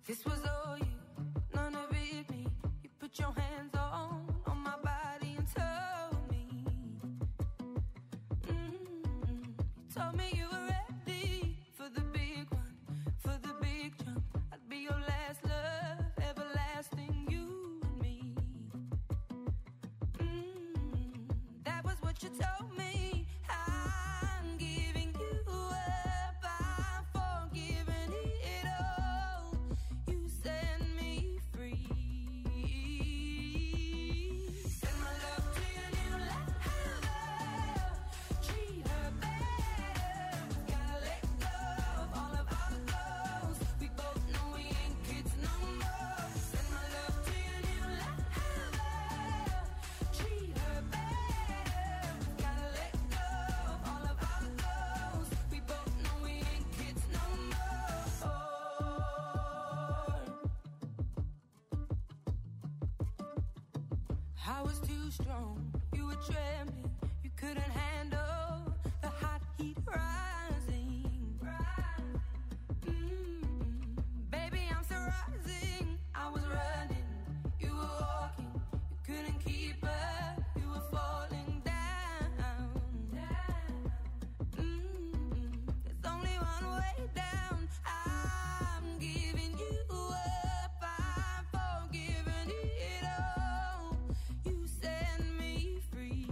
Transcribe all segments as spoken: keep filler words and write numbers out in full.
This was all you, none of it me. You put your hands on, on my body and told me, mm-hmm. You told me you were ready for the big one, for the big jump. I'd be your last love, everlasting, you and me. Mm-hmm. That was what you told me. I'm giving you up, I'm forgiving it all. You set me free. Send my love to your new lover. Treat her better. Gotta let go of all of our goals. We both know we ain't kids no more. Send my love to your new lover. Treat her better. Gotta let go of all of our goals. We both know we ain't kids no more. I was too strong, you were trembling, you couldn't handle the hot heat rising. Mm, baby, I'm still rising. I was running, you were walking, you couldn't keep up, you were falling down. Mm, there's only one way down. I'm giving you up, I'm forgiving it all. You set me free.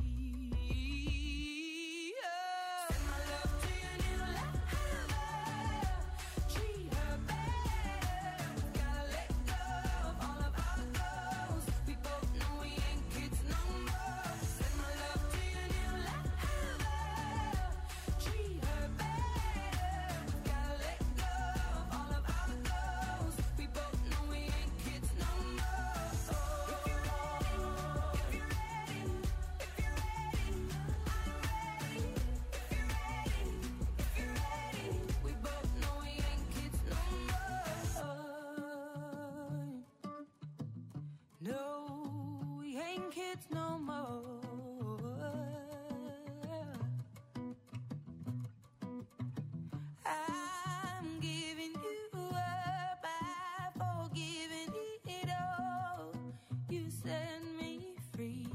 Oh. Send my love to your new lover. Treat her better. Gotta let go of all of our goals. We both know we ain't kids no more. Send my love to your new lover. Treat her better. Gotta let go of all of our goals. We both know we ain't kids no more. If you're ready, if you're ready, if you're ready, I'm ready. If you're ready, if you're ready, we both know we ain't kids no more. No, we ain't kids no more. I'm giving you up, I've forgiven it all. You set me free.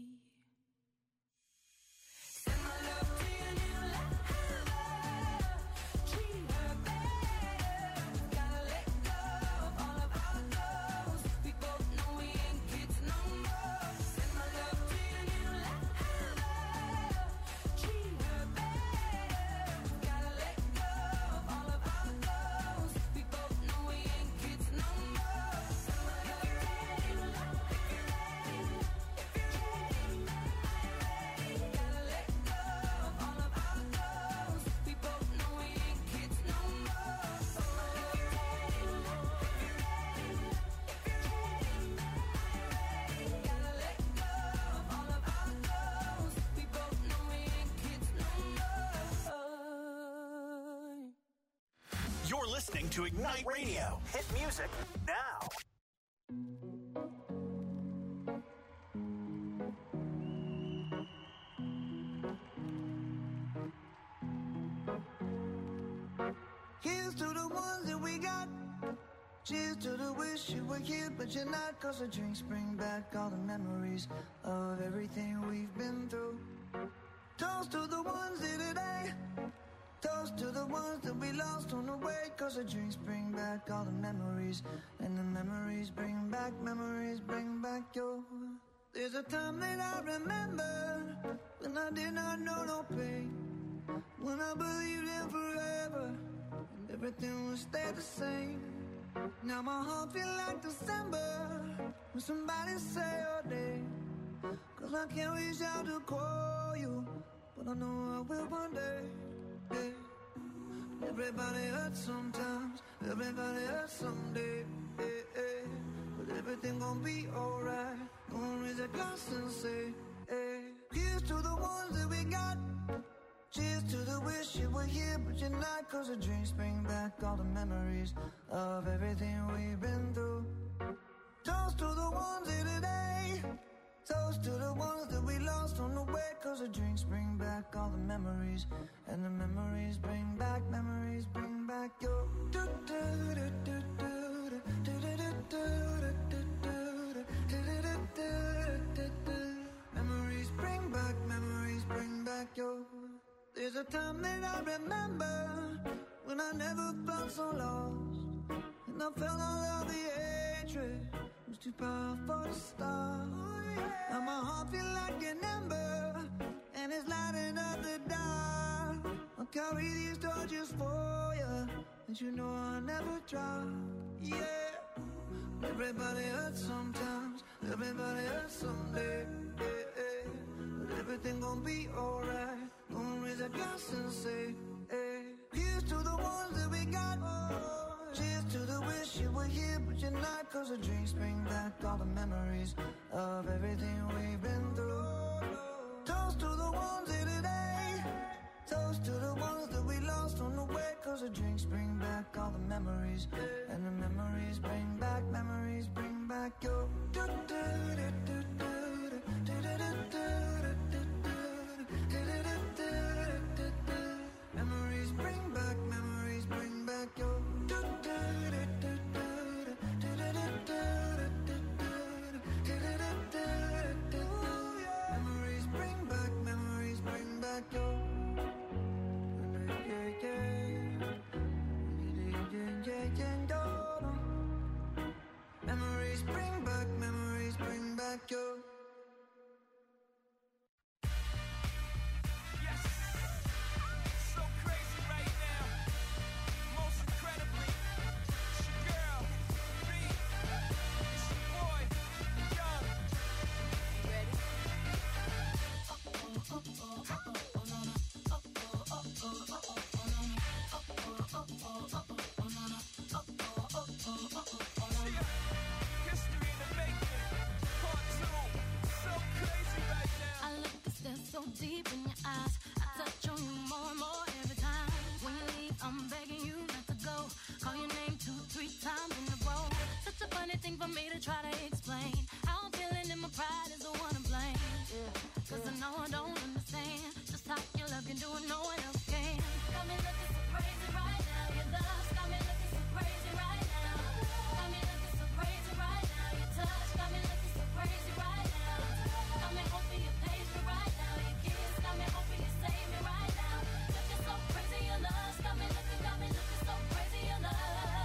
Send my love to your new lover. Treat her better. Gotta let go of all of our goals. We both know we ain't kids no more. Send my love to your new lover. Treat her better. Gotta let go of all of our goals. We both know we ain't kids no more. Send my love to your new lover. If you're ready, if you're ready, I'm ready. Gotta let go of all of our goals. We both know we ain't kids no more. If you're ready, if you're ready, if you're ready, I'm ready. Gotta let go of all of our goals. We both know we ain't kids no more. You're listening to Ignite Radio. Hit music now. Here's to the ones that we got. Cheers to the wish you were here, but you're not. Cause the drinks bring back all the memories of everything we've been through. Toast to the ones here today. Toast to the ones that we lost on the way. Cause the drinks bring back all the memories. And the memories bring back, memories bring back your. There's a time that I remember when I did not know no pain. When I believed in forever and everything would stay the same. Now my heart feel like December when somebody say your name. Cause I can't reach out to call you, but I know I will one day. Hey. Everybody hurts sometimes, everybody hurts someday. Hey, hey. But everything gon' be alright. Gonna raise a glass and say, hey. Here's to the ones that we got. Cheers to the wish you were here, but you're not. Cause the drinks bring back all the memories of everything we've been through. Toast to the ones here today. Toast to the ones that we lost on the way. Cause the drinks bring back all the memories. And the memories bring back, memories bring back your. Do, do, do, do, do, do. a time that I remember when I never felt so lost, and I felt all of the hatred was too powerful to stop. Now my heart feel like an ember, and it's lighting up the dark. I'll carry these torches for you, and you know I'll never drop. Yeah, everybody hurts sometimes, everybody hurts someday. Yeah, yeah. But everything gon' be alright. Gonna raise a glass and say, hey, here's to the ones that we got. Cheers to the wish you were here, but you're not. Cause the drinks bring back all the memories of everything we've been through. Toast to the ones here today. Toast to the ones that we lost on the way. Cause the drinks bring back all the memories. And the memories bring back, memories bring back your memories bring back, memories bring back your memories bring back, memories bring back your memories bring back, memories bring back your so deep in your eyes. I touch on you more and more every time. When you leave, I'm begging you not to go. Call your name two, three times in a row. Such a funny thing for me to try to explain. How I'm feeling and my pride is the one to blame. Cause I know I don't understand just how your love can do it, no one else can. Got me looking so crazy right now. Your love got me looking so crazy right now. Got me looking so crazy right now. Your touch got me looking so crazy right now. Got me hoping you page me right now. Your kiss got me hoping you save me right now. Looking so crazy, your love got me looking, got me looking so crazy, your love.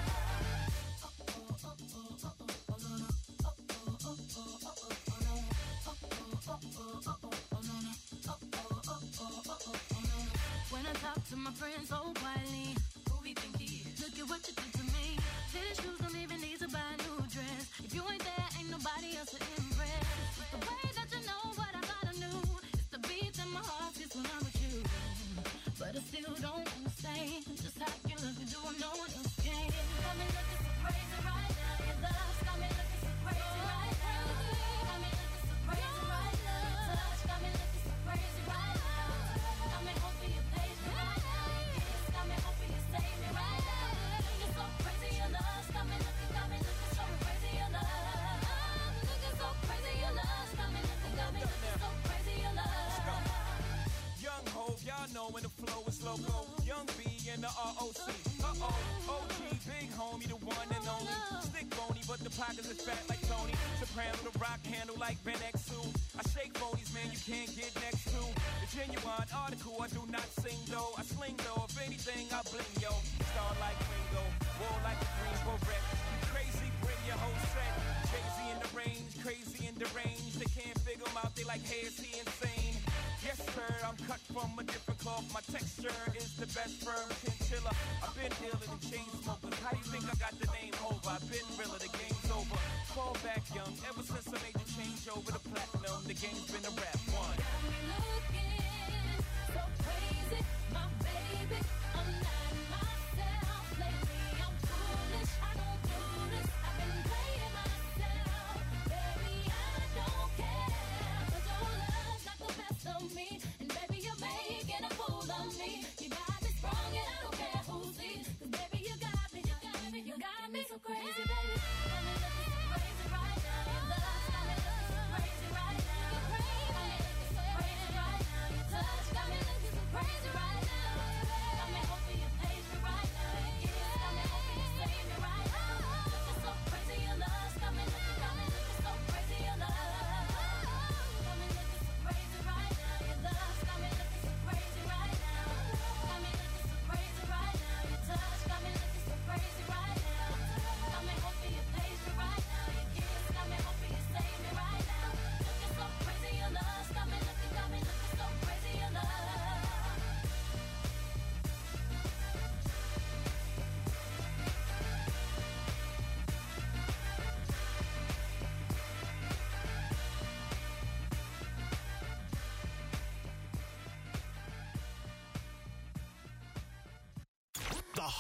When I talk to my friends so quietly, who we think he is? Look at what you did to me. Fitted shoes don't even need to buy a new dress. If you ain't there, ain't nobody else to impress. It's the way that you know what I thought I knew. It's the beat that my heart gets when I'm with you. But I still don't understand just how you look and do what no one else can. Got me looking so crazy right now. Your love's got me looking so crazy right now. Got me looking so crazy right now. Your touch got me looking so crazy right now. Got me hoping you page me right now. Your kiss got me hoping you save me right now. Looking so crazy, your love's got me looking, got me looking so crazy, your love. Looking so crazy, your love's got me looking, got me looking so crazy, your love. Young Hov, y'all know when the flow is loco. Young B and the R O C. Uh-oh, O G, big homie, the one and only. Stick bony, but the pockets is fat like Tony. Soprano, the rock handle like Ben X two. I shake bonies, man, you can't get next to. The genuine article, I do not sing though. I sling though, if anything, I bling yo. Star like Ringo, war like a green beret. Crazy, bring your whole set. Crazy in the range, crazy in the range. They can't figure him out, they like, hey, is he insane? Yes, sir, I'm cut from a different cloth. My texture is the best firm chinchilla. I've been dealing in chain smokers. How do you think I got the name over? I've been realer, the game's over. Fall back young, ever since I made the change over to platinum, the game's been a rap one. Got me looking so crazy, my baby. I'm not myself lately. I'm foolish. I don't do this. I've been playing myself, baby. I don't care. But your love got the best of me, and baby, you're making a fool of me. You got me sprung, and I don't care who sees. 'Cause baby, you got me, you got me, you got me so crazy, baby. Got me looking so crazy right now. Your love got me looking so crazy right now. Got me looking so crazy right now. Your touch got me looking so crazy right now.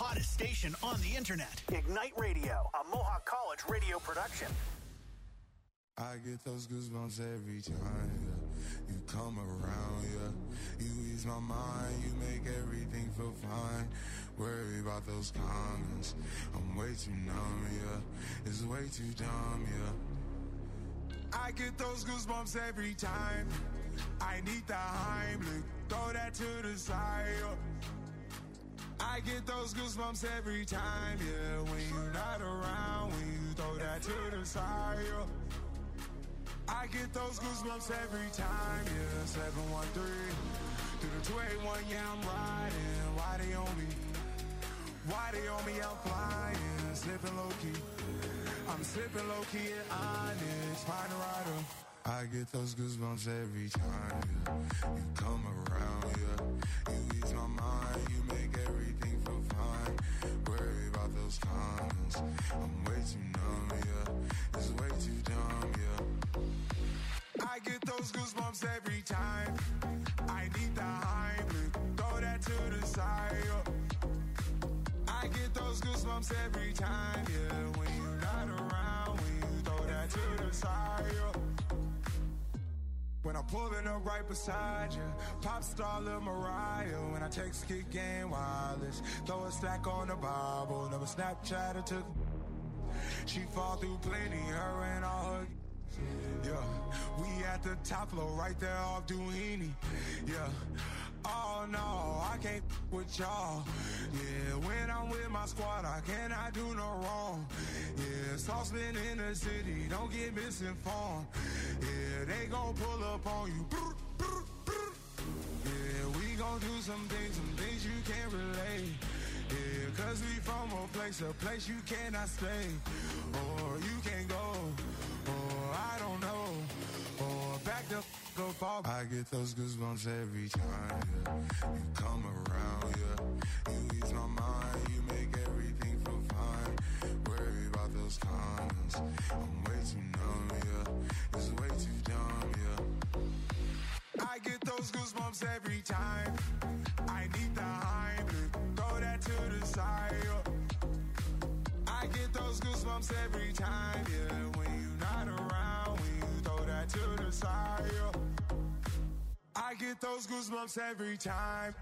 hottest station on the internet. Ignite Radio, a Mohawk College radio production. I get those goosebumps every time, yeah. You come around, yeah. You ease my mind, you make everything feel fine. Worry about those comments, I'm way too numb, yeah. It's way too dumb, yeah. I get those goosebumps every time. I need the Heimlich, throw that to the side, yeah. I get those goosebumps every time, yeah. When you're not around, when you throw that to the side, yeah. I get those goosebumps every time, yeah. seven one three through the two eight one, yeah, I'm riding. Why they on me? Why they on me? I'm flying, slipping low key. I'm slipping low key at Onyx, find a rider. I get those goosebumps every time, yeah. You come around, yeah. You ease my mind, you make everything feel fine. Worry about those comments, I'm way too numb, yeah. It's way too dumb, yeah. I get those goosebumps every time. I need the Heimlich, throw that to the side, yeah. I get those goosebumps every time, yeah. When you're not around, when you throw that to the side, yeah. When I'm pulling up right beside you, pop star Lil Mariah. When I text kick game wireless, throw a stack on the Bible. Never Snapchat or took. She fall through plenty, her and all her. Yeah, we at the top floor, right there off Duini. Yeah, oh no, I can't with y'all. Yeah, when I'm with my squad, I cannot do no wrong. Yeah, saucepan in the city, don't get misinformed. Yeah, they gon' pull up on you. Yeah, we gon' do some things, some things you can't relate. Yeah, cause we from a place, a place you cannot stay. Or you can't go, or I don't know. Or back the go fall. I get those goosebumps every time, yeah. You come around, yeah. You ease my mind, you make everything feel fine. Worry about those comments, I'm way too numb, yeah. It's way too dumb, yeah. I get those goosebumps every time. I need the Heimlich, throw that to the side, yeah. I get those goosebumps every time, yeah. When you're not around, when you throw that to the side, yeah. I get those goosebumps every time.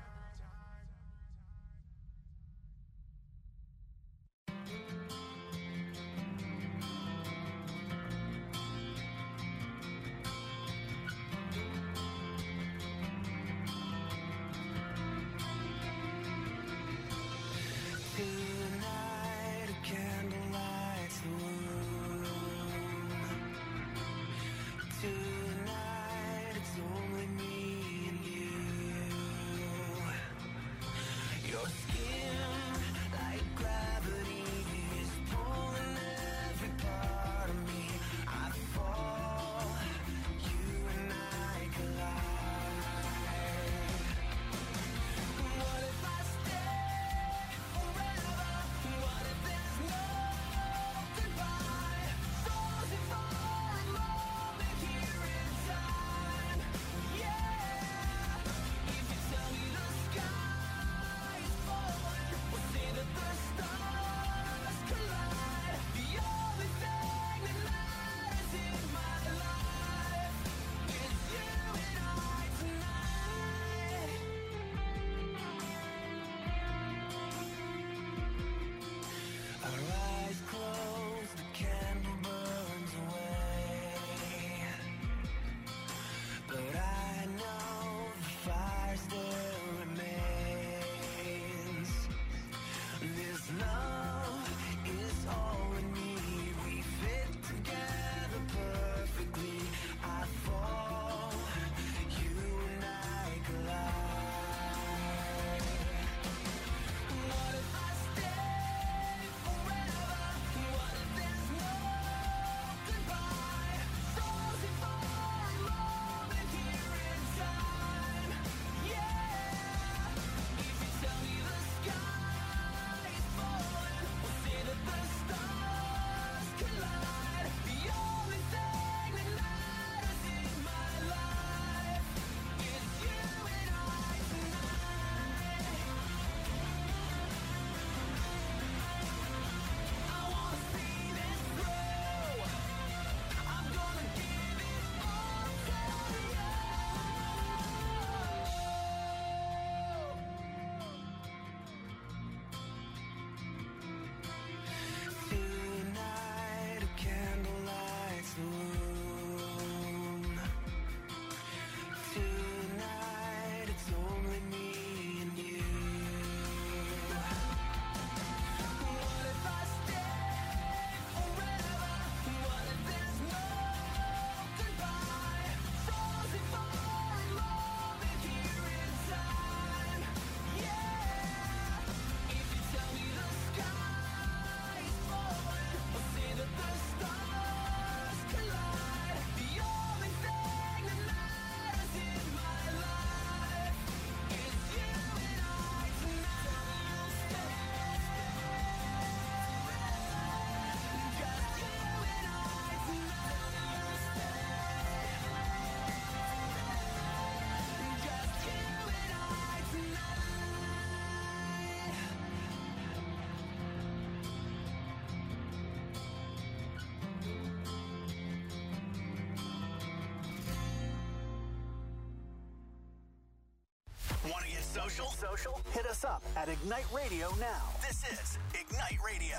Social? Social? Hit us up at Ignite Radio now. This is Ignite Radio.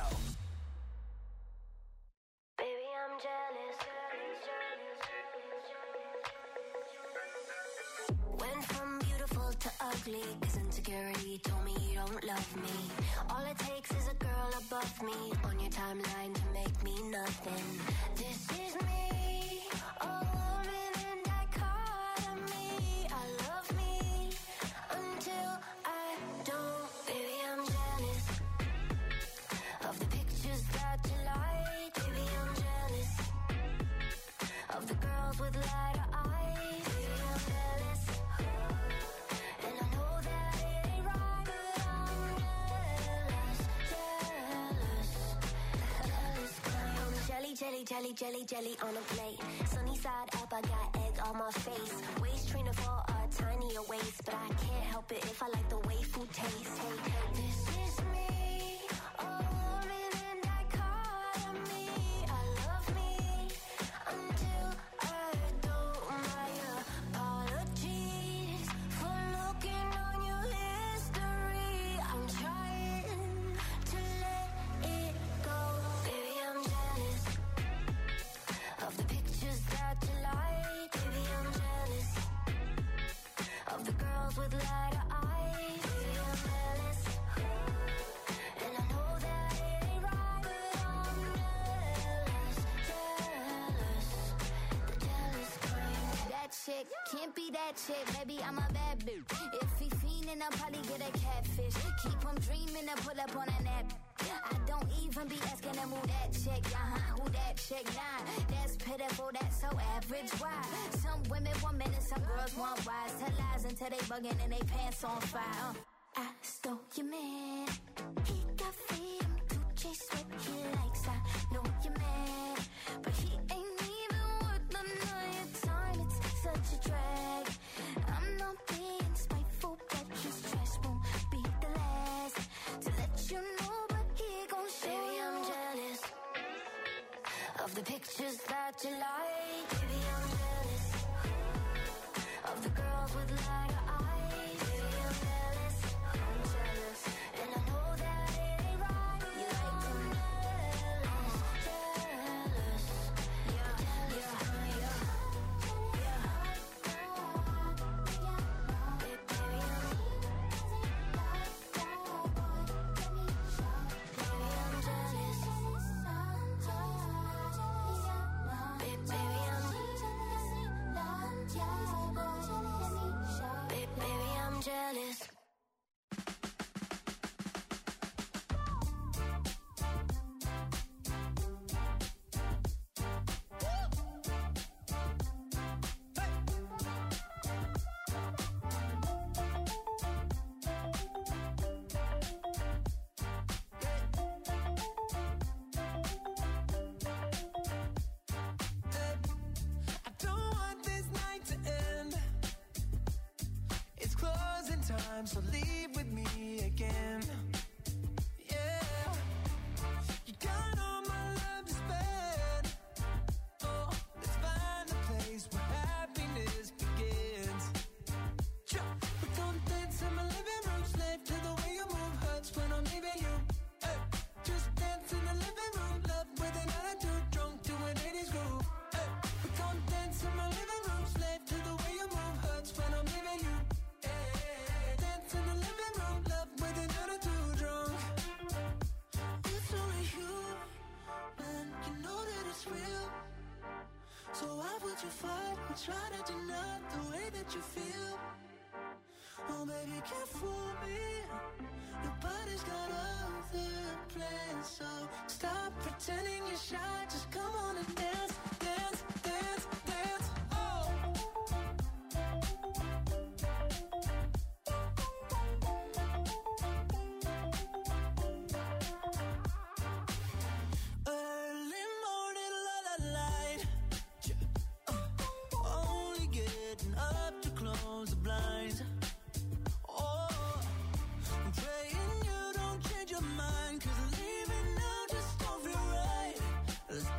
Baby, I'm jealous. Went from beautiful to ugly, cause insecurity told me you don't love me. All it takes is a girl above me on your timeline to make me nothing. This is me, a woman in dichotomy. I love me until I don't. Baby, I'm jealous of the pictures that you like. Baby, I'm jealous of the girls with lighter eyes. Baby, I'm jealous, and I know that it ain't right, but I'm jealous, jealous, jealous. I'm jelly, jelly, jelly, jelly, jelly on a plate. Sunny side up, I got egg on my face. Waist trainer for a tinier waist, but I can't help it if I like the way food tastes. Hey, hey, this is me, a woman in dichotomy. I love me until I don't. My apologies for looking on your history. I'm trying to let it go. Baby, I'm jealous of the pictures that you like. Baby, I'm jealous of the girls with lighter eyes. Baby, I'm jealous, and I know that it ain't right, but I'm jealous, jealous, the jealous kind. That chick can't be that chick, baby, I'm a bad bitch. If he fiendin', I'll probably get a catfish. Keep him dreamin' to pull up on a nap. I don't even be asking them who that chick, uh-huh, who that chick, nah. That's pitiful, that's so average, why? Some women want men and some girls want wise. Tell lies until they bugging and they pants on fire. uh. I stole your man, he got freedom to chase what he likes. I know you're mad, but he ain't even worth none of your time. It's such a drag. I'm not being spiteful, but his trash won't be the last to let you know, but he gon' show. Baby, I'm jealous of the pictures that you like. Baby, I'm jealous of the girls with lighter eyes. Baby, I'm jealous, I'm jealous, and I know that it ain't right. You like them jealous, jealous, yeah, yeah, yeah, yeah. Baby, baby, I'm baby, I'm jealous. Baby, baby, I'm baby, baby, I'm jealous. I don't want this night to end. It's closing time, so leave with me again. Yeah, you got all my love to spend. Oh, let's find a place where happiness begins. Sure, we don't dance in my living room, slave to the way you move. Hurts when I'm leaving you. Hey, just dance in the living room, love with an attitude, drunk to an eighties groove. Hey, we don't dance in my living room, slave to the way you move. Hurts when I'm leaving you. Hey, dance in the living room, love with an attitude, drunk. It's only you, man, you know that it's real. So why would you fight or try to deny the way that you feel? Oh, baby, can't fool me. Your body's got other plans, so stop pretending you're shy. Just come on and dance, dance, dance, dance. Oh. Early morning, la la light. Yeah. Uh, only getting up to close the blinds. Oh, I'm praying you don't change your mind, 'cause leaving now just don't feel right. Let's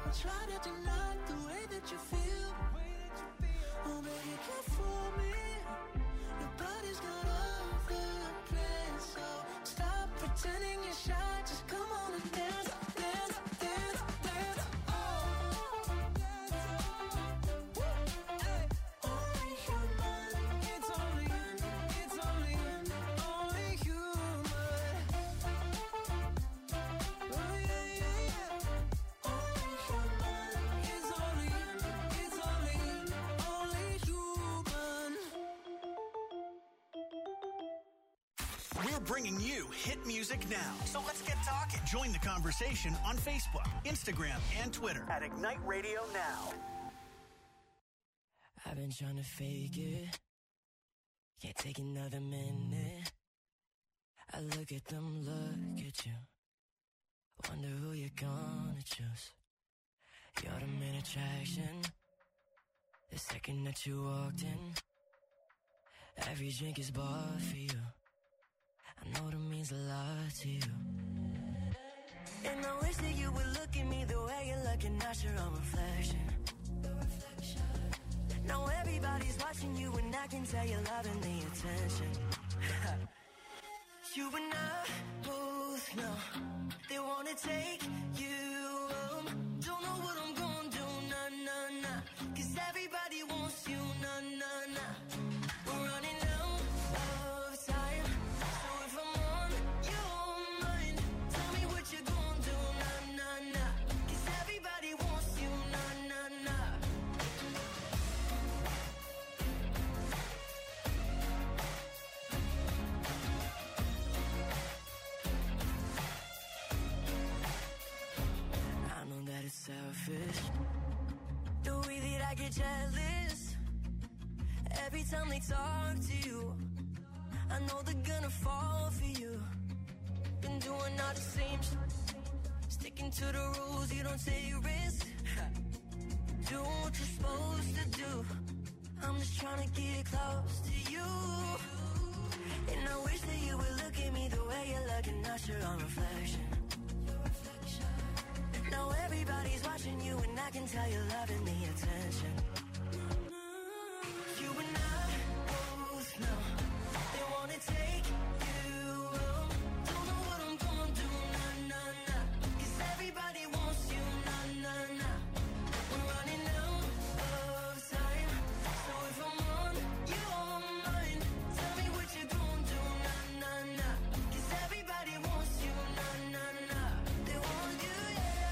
try to deny the way that you feel. Oh, baby, care for me. Your body's got all the plans, so stop pretending you're shy. Just come on and dance, dance, dance, dance. Oh, hey. Only human. It's only, it's only, only human. Oh yeah, yeah, yeah. Only human. It's only, it's only, only human. We're bringing you hit music now. So let's get talking. Join the conversation on Facebook, Instagram, and Twitter at Ignite Radio Now. I've been trying to fake it. Can't take another minute. I look at them, look at you. Wonder who you're gonna choose. You're the main attraction. The second that you walked in, every drink is bought for you. I know that means a lot to you. And I wish that you would look at me the way you're looking, not your own reflection. Now everybody's watching you and I can tell you're loving the attention. You and I both know they wanna take you home. Don't know what I'm gonna do, nah, nah, nah. Cause everybody wants you, nah, nah, nah. We're running out of time. So if I'm on your mind, tell me what you're gonna do, nah, nah, nah. Cause everybody wants you, nah, nah, nah. I know that it's selfish, the way that I get jealous every time they talk to you. I know they're gonna fall for you. Been doing all the same shit, sticking to the rules, you don't take risks. Doing what you're supposed to do. I'm just trying to get close to you. And I wish that you would look at me the way you're looking, not your own reflection. Now everybody's watching you and I can tell you're loving the attention. You and I both know they wanna take you home. Don't know what I'm gonna do, nah, nah, nah. Cause everybody wants you, nah, nah, nah. We're running out of time. So if I'm on your mind, tell me what you're gonna do, nah, nah, nah. Cause everybody wants you, nah, nah, nah. They want you, yeah.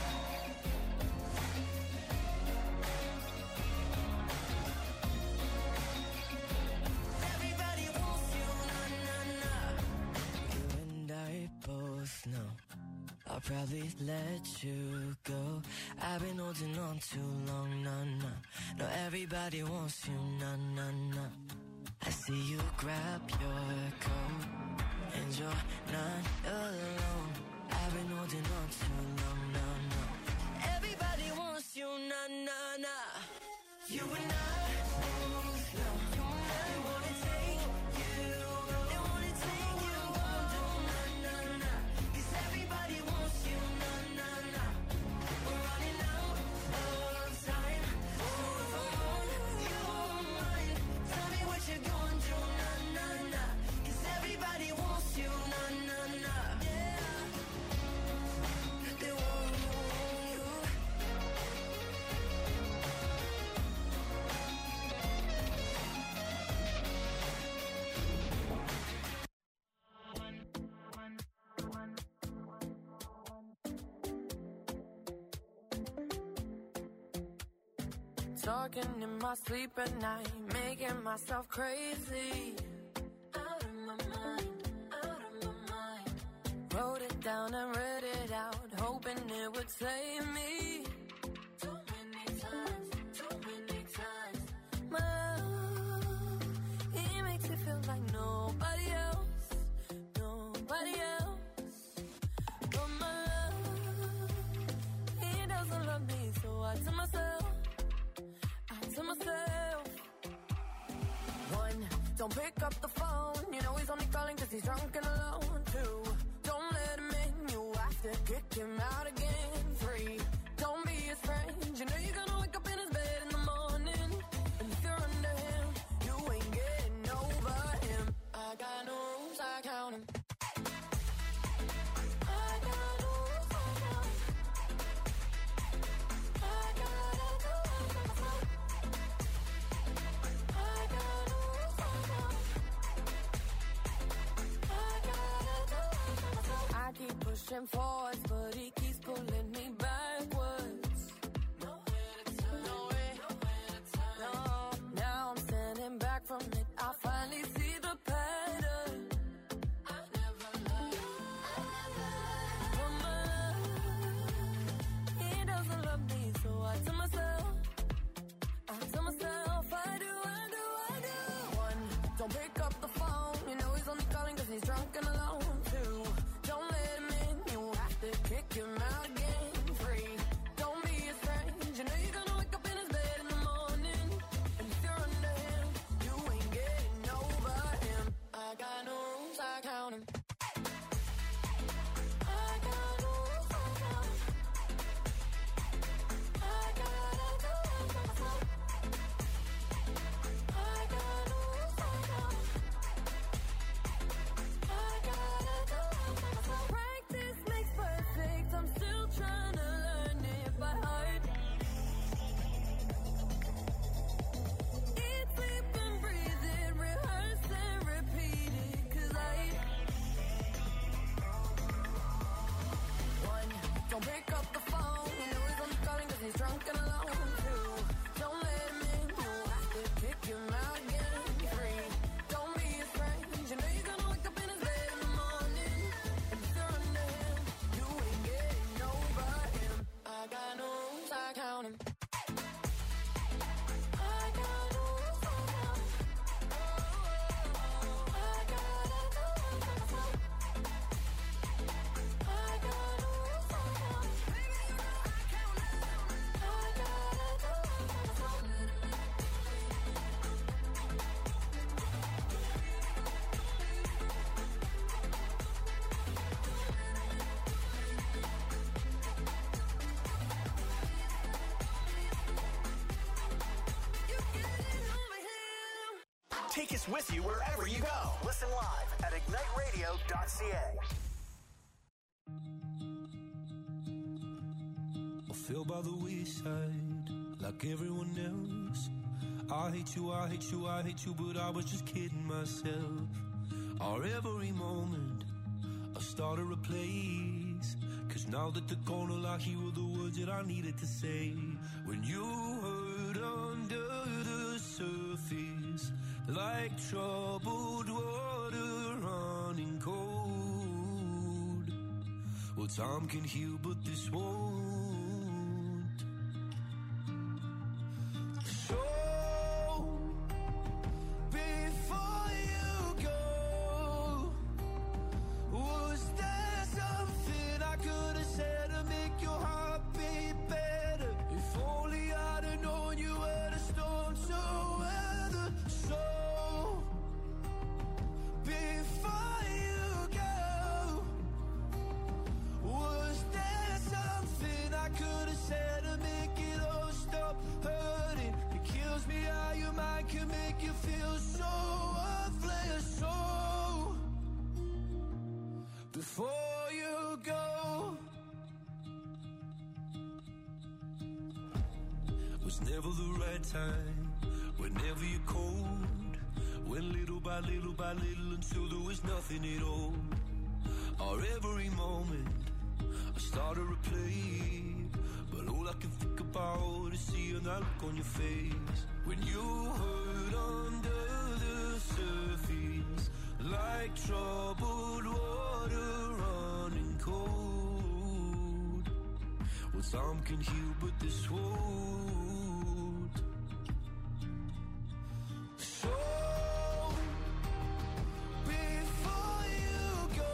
Everybody wants you, nah, nah, nah. You and I both know I'll probably let you go. I've been holding on too long, nah, nah. No, everybody wants you, nah, nah, nah. I see you grab your coat and you're not alone. I've been holding on too long, nah, nah. Everybody wants you, nah, nah, nah. You and I both know they wanna take you, they wanna take you home, do nah, nah, nah. Cause everybody wants you, nah, nah, nah. We're running out of time. So if I'm on your mind, tell me what you're gonna do, nah, nah, nah. Cause everybody wants you, nah, nah, nah. Yeah. They want you, want you. Talking in my sleep at night, making myself crazy. Out of my mind, out of my mind. Wrote it down and read it out, hoping it would save me. Too many times, too many times. My love, he makes it feel like nobody else, nobody else. But my love, he doesn't love me, so I tell myself, to myself. One, don't pick up the phone. You know he's only calling cause he's drunk and alone. Two, don't let him in. You have to kick him out again. Three, don't be pushing forwards, but he keeps pulling me backwards. Nowhere to turn, nowhere, nowhere to turn. No, now I'm standing back from it. I finally see the pattern. I never learned. From my love, he doesn't love me, so I tell myself, I tell myself, I do, I do, I do. One, don't pick up the phone. You know he's only calling 'cause he's drunk and alone. Two, don't let him in. You have to kick him out again. Three, don't be a strange. You know you're gonna wake up in his bed in the morning, and if you're under him, you ain't getting over him. I got no rules, I count 'em. I got no rules, I count 'em. I gotta do it for myself. I got no rules, I count 'em. I gotta do it for myself. Practice makes perfect. I'm still trying to learn it by heart. Eat, sleep, and breathe it. Rehearse and repeat it. 'Cause I One, don't pick up the phone. You know he's only calling 'cause he's drunk and alone. Two, don't let him in. You have to kick him out again. Three, don't be a strange. You know you're gonna wake up in his bed in the morning, and if you're under him, you ain't getting over him. I got no rules, I count 'em. I got no rules, I count 'em. I gotta do it for myself. I got no rules, I count 'em. Baby, you know I count 'em. I gotta do it for myself. You getting over him. Take us with you wherever you go. Listen live at ignite radio dot c a. I fell by the wayside like everyone else. I hate you, I hate you, I hate you, but I was just kidding myself. Our every moment I started a place, 'cause now that they're gone, all I hear were the words that I needed to say. When you hurt under the surface, like troubled water running cold. Well, time can heal, but this won't. So, before you go, was there something I could have said to make your heart beat better? If only I'd have known you were the storm to weather. So, before you go, was there something I could have said to make it all stop hurting? It kills me how your mind can make you feel so worthless. So, before you go, was never the right time, whenever you're cold. Went little by little by little until there was nothing at all. Our every moment I started to play, but all I can think about is seeing that look on your face. When you hurt under the surface, like troubled water running cold. Well, some can heal, but this won't. So, before you go,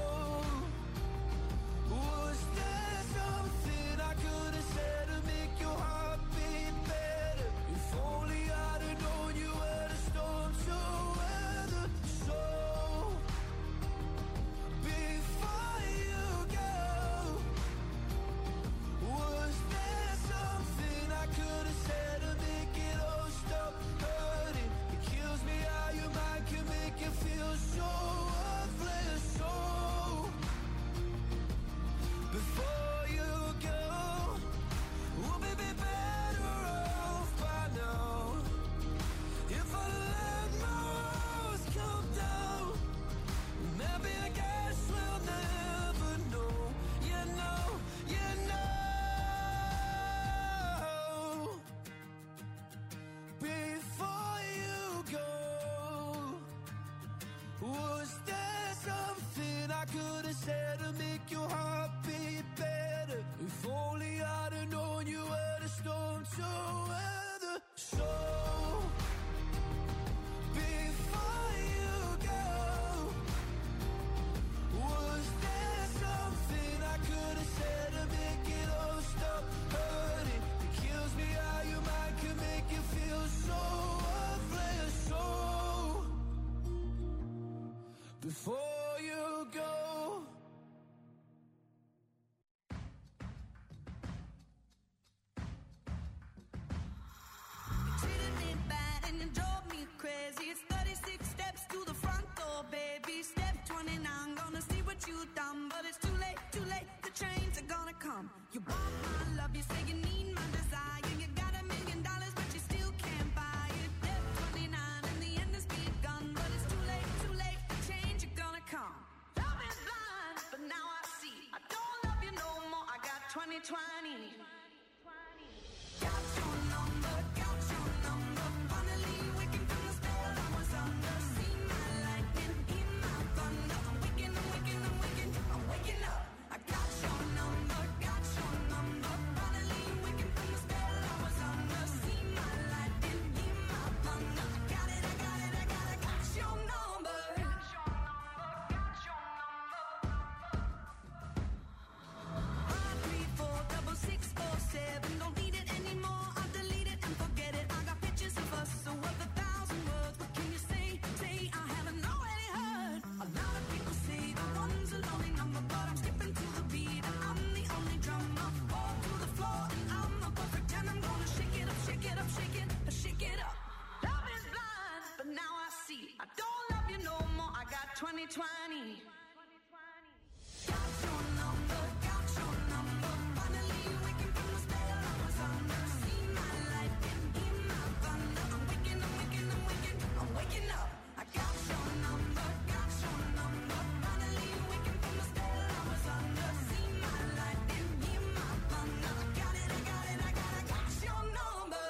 was there something I could have said to make your heart beat better? If only I'd have known you were the storm to weather. So, before you go, was there something I could have said you down, but it's too late, too late. The trains are gonna come. You want my love, you say you need my desire. You got a million dollars, but you still can't buy it. Debt twenty-nine, and the end has begun, but it's too late, too late. The change are gonna come. Love is blind, but now I see. I don't love you no more. I got twenty twenty. Got your number, got your number. Finally waking from the spell I was under. See my lightning, hear my thunder. I'm waking, I'm waking, I'm waking, I'm waking up. I got your number, got your number. Finally waking from the spell I was under. See my lightning, hear my thunder. I got it, I got it, I got it, got your number. Got your number, got your number. Five, three, four, double six, four, seven. Don't need it anymore. I'll delete it and forget it. I got pictures of us, so worth a thousand words. What can you say? Say I haven't already heard. A lot of people say the one's a lonely number, but I'm skipping to the beat and I'm the only drummer. Fall to the floor and I'm not gonna pretend. I'm gonna shake it up, shake it up, shake it, shake it up. Love is blind, but now I see. I don't love you no more. I got twenty twenty. Got your number, got your number. Finally waking from the spell I was under. See my lightning, hear my thunder. I'm waking, I'm waking, I'm waking, I'm waking up. I got your number, got your number. Finally waking from the spell I was under. See my lightning, hear my thunder. I got it, I got it, I got it, got your number.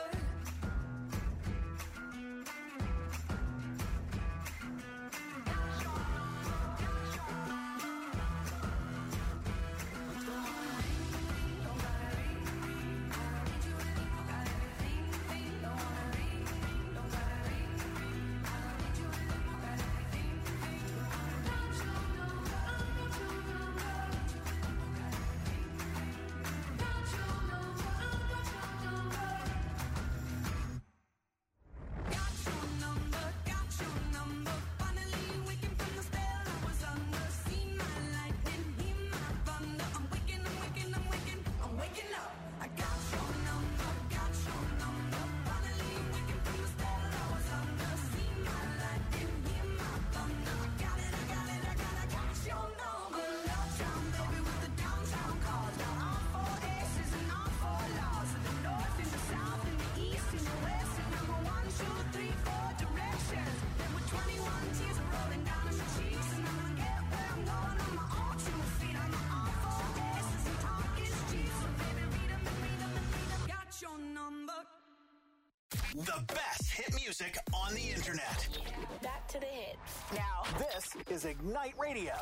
Got your number, got your number. Finally waking from the spell I was under. See my lightning, hear my thunder. I'm waking, I'm waking, I'm waking, I'm waking up. I got your number, got your number. Finally waking from the spell I was under. See my lightning, hear my thunder. I got it, I got it, I got it, got your number. Uptown baby with the downtown cars. Now all four aces and all four laws. In the north, in the south, in the east, in the west. And number one, two, three, four directions. There were twenty-one tears rolling down my cheeks. And I'm gonna get where I'm going on my own two feet. I'm on all four aces and talk is cheap. So baby, read 'em and read 'em and read 'em. Got your number. The best hit music on the internet. Back to the hits. Now, this is Ignite Radio.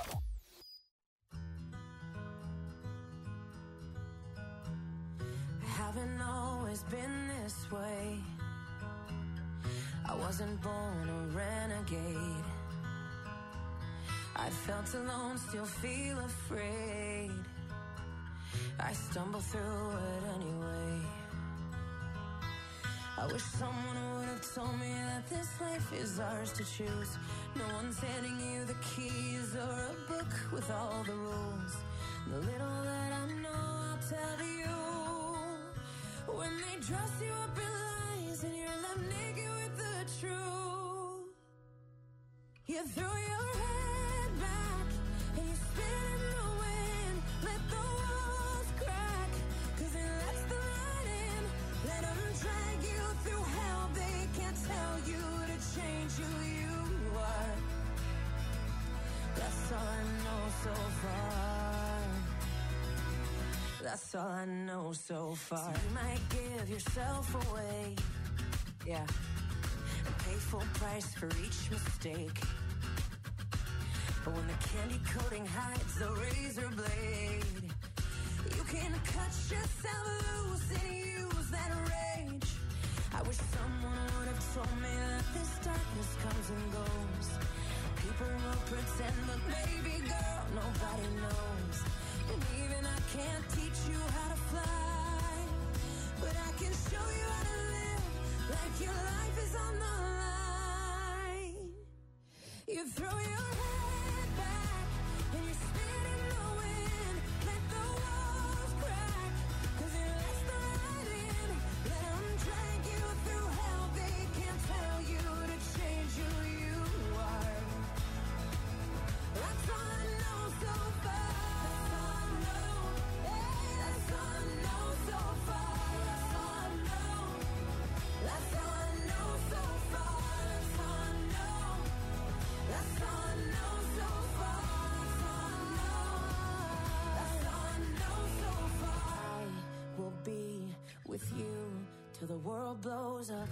Haven't always been this way. I wasn't born a renegade. I felt alone, still feel afraid. I stumble through it anyway. I wish someone would have told me that this life is ours to choose. No one's handing you the keys or a book with all the rules. The little that I know, I'll tell you. When they dress you up in lies and you're left naked with the truth, you throw your head back and you spin in the wind. Let the walls crack, 'cause it lets the light in. Let them drag you through hell. They can't tell you to change who you are. That's all I know so far. That's all I know so far. So you might give yourself away, yeah, and pay full price for each mistake. But when the candy coating hides the razor blade, you can cut yourself loose and use that rage. I wish someone would have told me that this darkness comes and goes. People will pretend, but baby girl, nobody knows. And even I can't teach you how to fly, but I can show you how to live like your life is on the line. You throw your head back and you spin in the wind. Let the walls crack, 'cause it lets the light in. Let them drag you through hell. They can't tell you to change who you are. That's all I know so far. till the world blows up.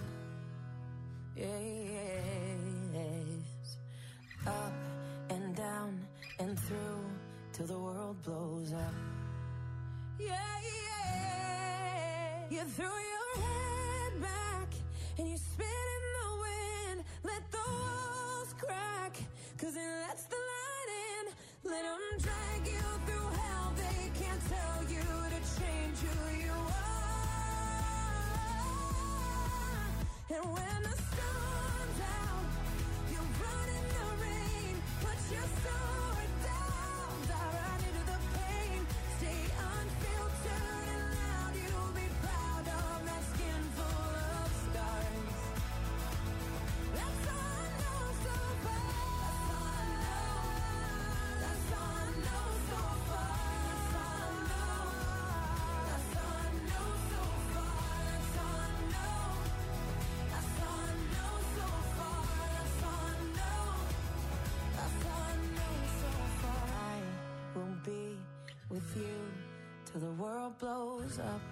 Yes. Up and down and through till the world blows up. Yeah, yeah. You threw your head back and you spit in the wind. Let the walls crack, cause it lets the light in. Let them drag you through hell. They can't tell you to change who you are. And when the sun's out, you run in the rain. Put your sword down, dive right into the pain. Stay unfiltered and loud. You'll be proud of that skin full of scars. That's all I know so far. That's all I know so far. That's all I know so far. That's all I know. That's all I know so far. That's all I know. That's all I know so far. I will be with you till the world blows up.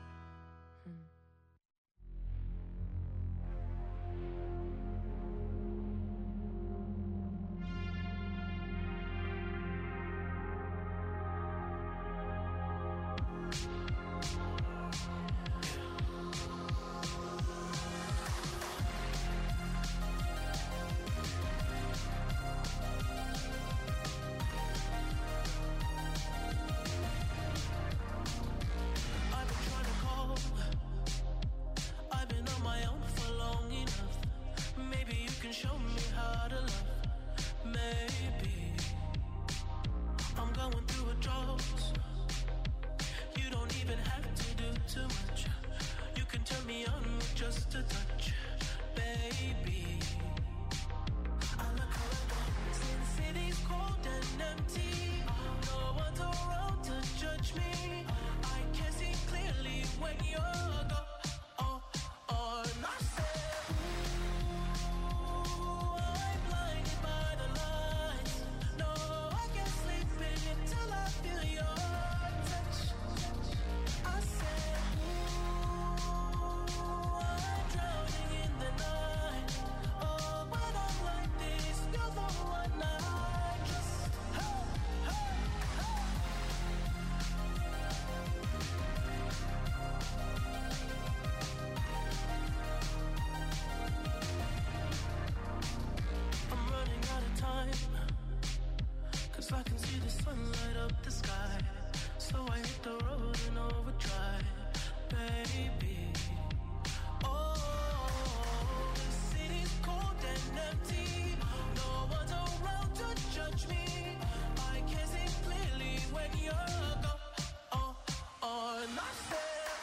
I've been trying to call. I've been on my own for long enough. Maybe you can show me how to love. Maybe I'm going through a drought. You don't even have to do too much. You can turn me on with just a touch, baby. I look around, since city's cold and empty. No one's around to judge me. I can see clearly when you're gone. Oh, oh, and I said, ooh, I'm blinded by the lights. No, I can't sleep until I feel your touch. I said, ooh, I'm drowning in the night. Oh, when I'm like this, you're the one I just, hey, hey, hey. I'm running out of time, cause I can see the sun light up the sky. So I hit the road in overdrive, baby. Oh, the city's cold and empty. No one's around to judge me. I can see clearly when you're gone. Oh, oh, and I said,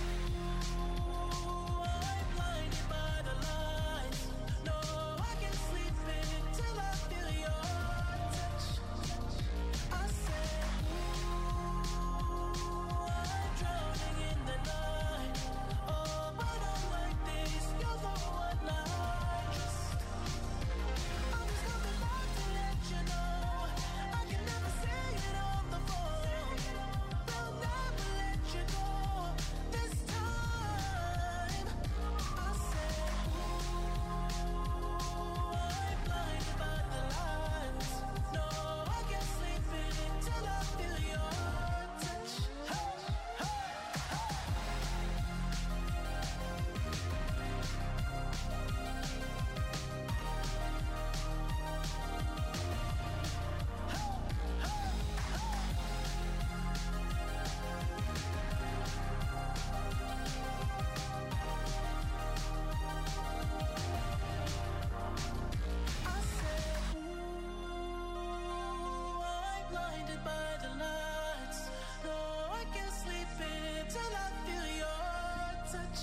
ooh, I'm blinded by the lights. No, I can't sleep until I feel your touch. I said, ooh, I'm drowning in the night. Oh, when I'm like this, you're the one I just. I'm just coming back to let you know. I can never say it on the phone. They'll never let you go this time. I said, ooh, I'm blinded by the lights. No, I can't sleep until I feel your touch. Hey, hey, hey. I said, ooh, I'm blinded by the lights. No, I can't sleep until I feel your touch.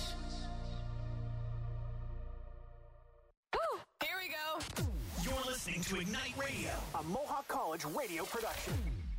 Here we go. You're listening to Ignite Radio, a Mohawk College radio production.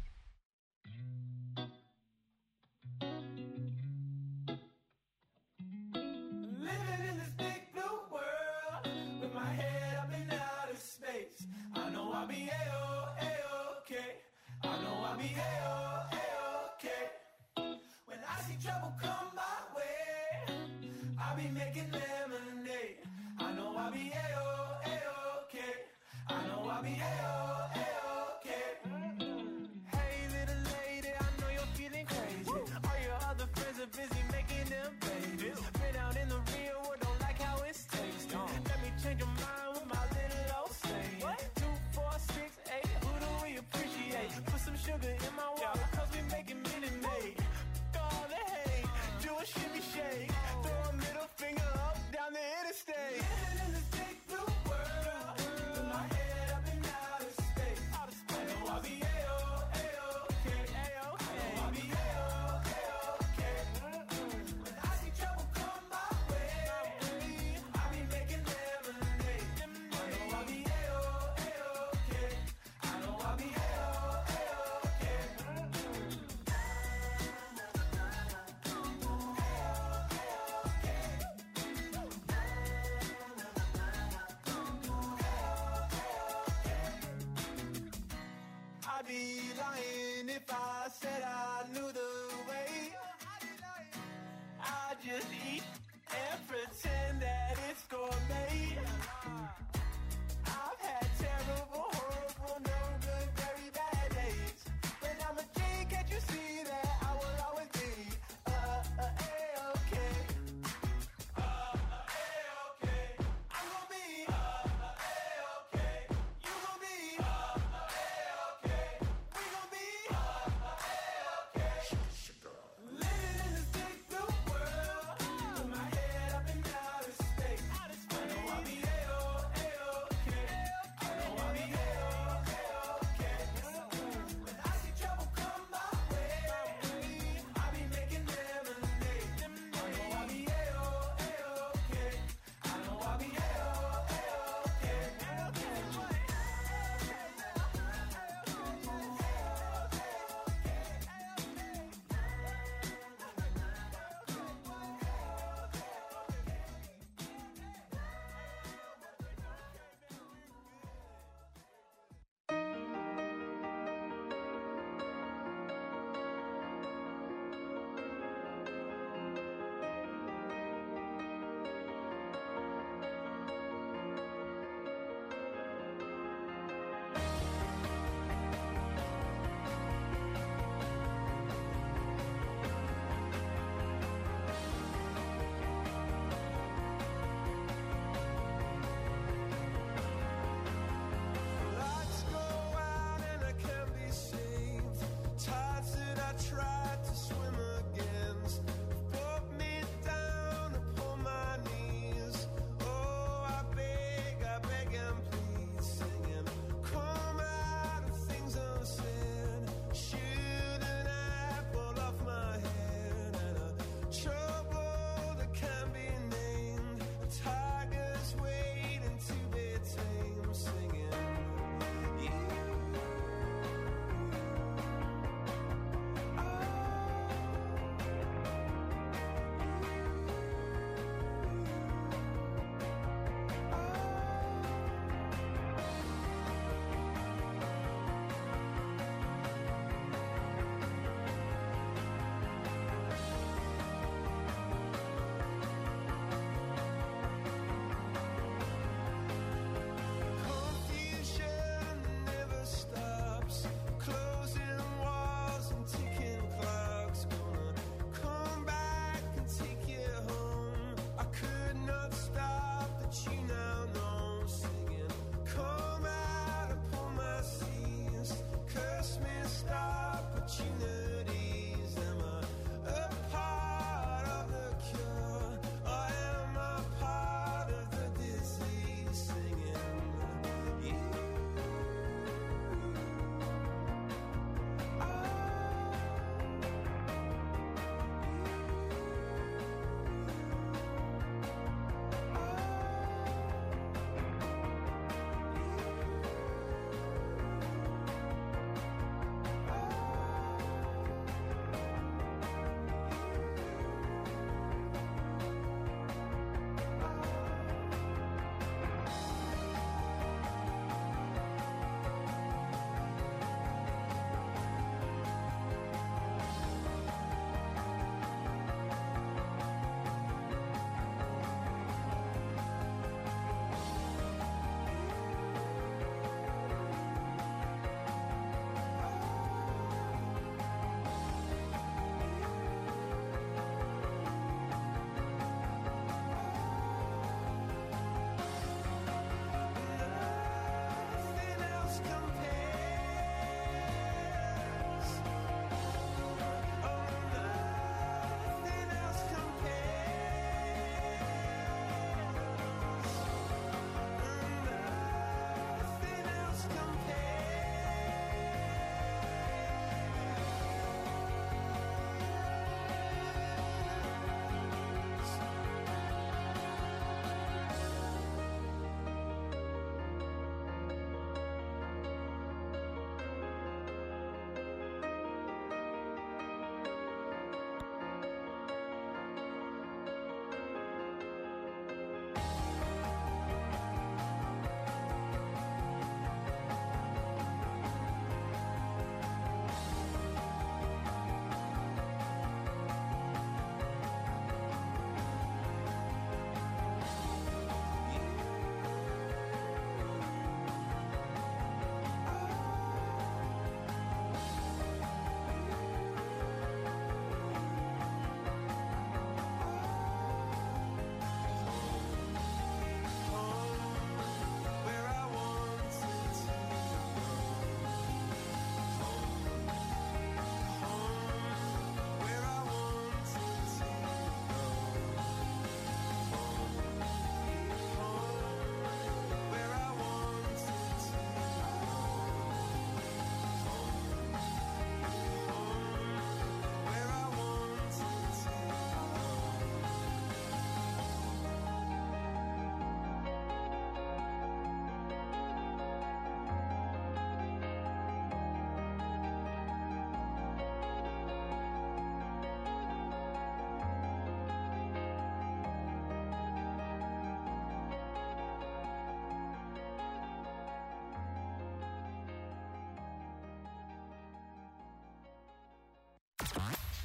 Living in this big blue world with my head up in outer space. I know I'll be A-O, A-okay. I know I'll be A-O, A-okay. When I see trouble come my way, I'll we making lemonade. I know I'll be A-O, A-OK. I know I'll be A-O, A-OK. Hey little lady, I know you're feeling crazy. All your other friends are busy making them babies. Been out in the real world, don't like how it's tasting. Let me change your mind with my little old saying. Two, four, six, eight, who do we appreciate? Put some sugar in my water, cause we making Minute Maid. All the hate, do a shimmy shake. Throw a middle finger up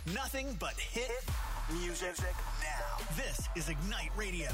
Nothing but hit music now. This is Ignite Radio.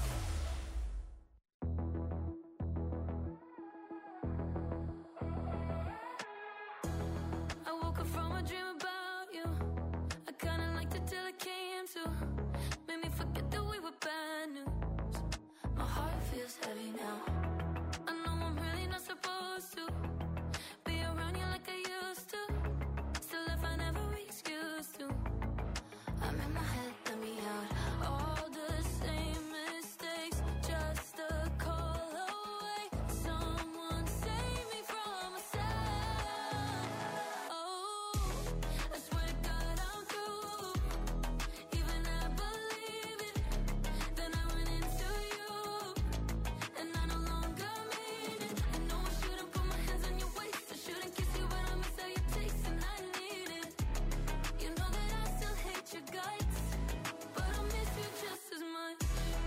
I woke up from a dream about you. I kinda liked it till it came to. Made me forget that we were bad news. My heart feels heavy now. I know I'm really not supposed to be around you like I used to. Still I find every excuse to. I'm in my head, let me out. All the same mistakes, just a call away. Someone save me from myself. Oh, I swear to God I'm through. Even I believe it. Then I went into you, and I no longer mean it. I know I shouldn't put my hands on your waist. I shouldn't kiss you, but I miss how you taste, and I need it. You know that I still hate your guts, but I miss you just as much.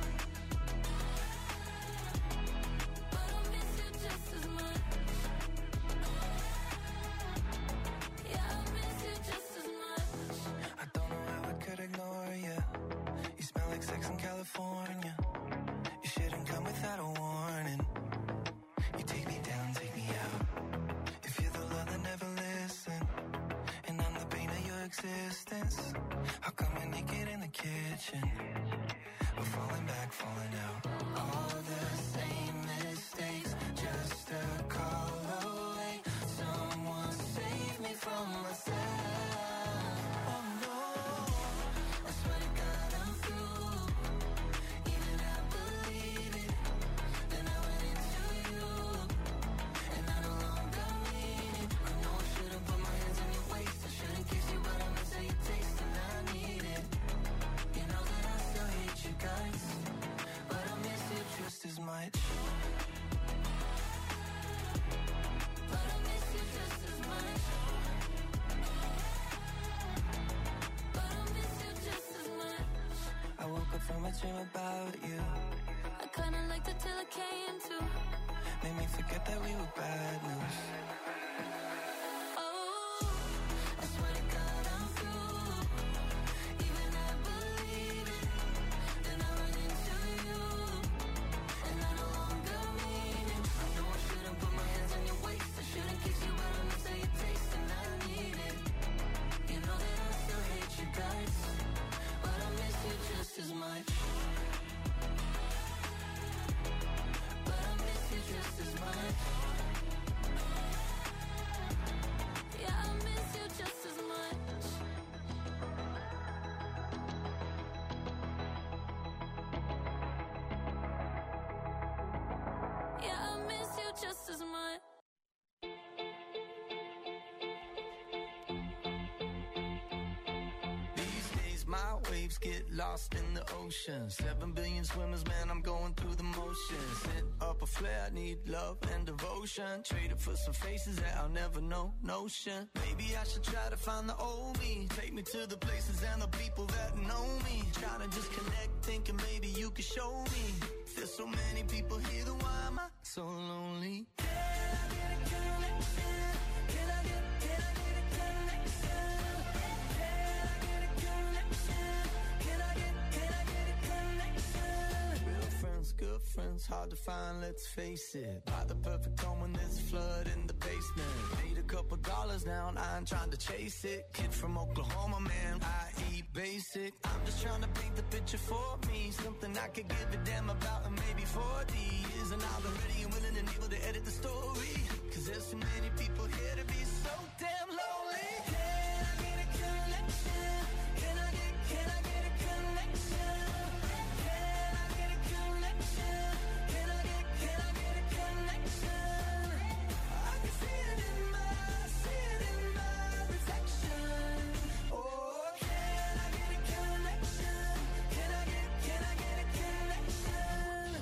But I miss you just as much. Yeah, I miss you just as much. I don't know how I could ignore you. You smell like sex in California. You shouldn't come without a warning. You take me down, take me out. If you're the love that never listened, and I'm the pain of your existence, how come you're naked in the kitchen? We're falling back, falling out. All the same mistakes, just a call away. Someone save me from myself. Oh no, I swear to God I'm through. Even I believe it. Then I went into you, and I no longer mean it. I know I shouldn't put my hands on your waist. I shouldn't kiss you, but I miss how you taste, and I need it. You know that I still hate you guys, but I miss you just as much. But I miss you just as much. But I miss you just as much. I woke up from a dream about you. I kinda liked it till it came to. Made me forget that we were bad news. Oh, I swear to God I'm through. Even I believe it. Then I went into you, and I no longer mean it. I know I shouldn't put my hands on your waist. I shouldn't kiss you, but I miss how you taste, and I need it. You know that I still hate you guys, but I miss you just as much. But I miss you just as much. Yeah, I miss you just as much. Yeah, I miss you just as much. These days my waves get lost in the ocean. Seven billion swimmers, man, I'm going through the motions. Set up a flare, need love and devotion. Traded for some faces that I'll never know, notion. Maybe I should try to find the old me. Take me to the places and the people that know me. Trying to just connect, thinking maybe you could show me. There's so many people here, then why am I so lonely? Can I get a connection? Can I get, can I get a connection? Can I get a connection? Can I get, can I get a connection? Real friends, good friends, hard to find, let's face it. Buy the perfect home when there's a flood in the basement. Made a couple dollars now and I ain't trying to chase it. Kid from Oklahoma, man, I eat basic. I'm just trying to paint the picture for me. Something I could give a damn about in maybe forty years. And I'll be ready and willing and able to edit the story. Cause there's so many people here to be so damn lonely. Can I get a connection? Can I get, can I get a connection? Can I get a connection? Can I get, can I get a connection? I can see it in my, see it in my reflection. Oh, can I get a connection? Can I get, can I get a connection?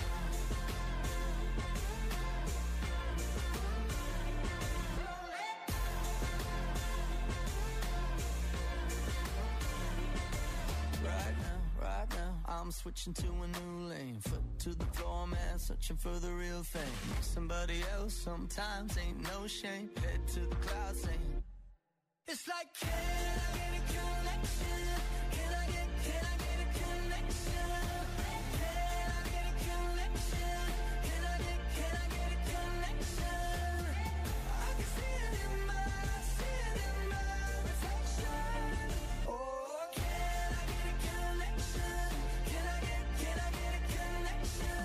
Right now, right now, I'm switching to a new lane. Foot to the floor, man, searching for the real thing. Somebody else sometimes ain't no shame. Head to the clouds saying, It's like, can I get a connection? Can I get, can I get a connection? Can I get a connection? Can I get, can I get a connection? I can see it in my, I see it in my reflection. Oh, can I get a connection? Can I get, can I get a connection?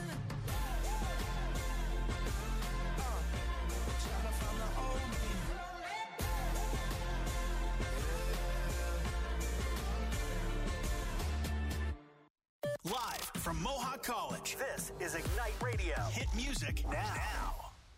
Uh, trying to find the old me. Live from Mohawk College, this is Ignite Radio. Hit music now.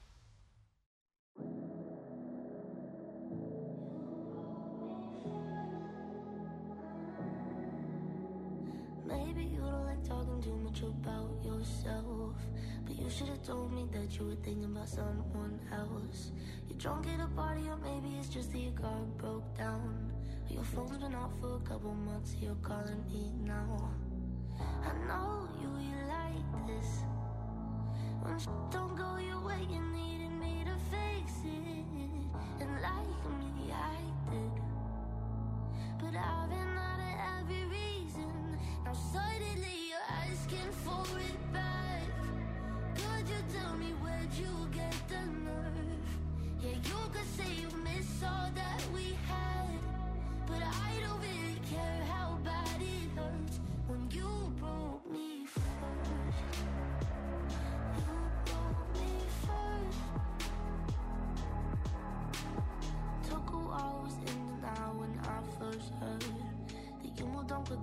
Maybe you don't like talking too much about yourself, but you should have told me that you were thinking about someone else. You're drunk at a party, or maybe it's just that your car broke down. Your phone's been out for a couple months, you're calling me now. I know you, you like this. When shit don't go your way, you needed me to fix it. And like me, I did. But I've been out of every reason. Now suddenly you're asking for it back. Could you tell me where'd you get the nerve? Yeah, you could say you miss all that we had, but I don't really care how bad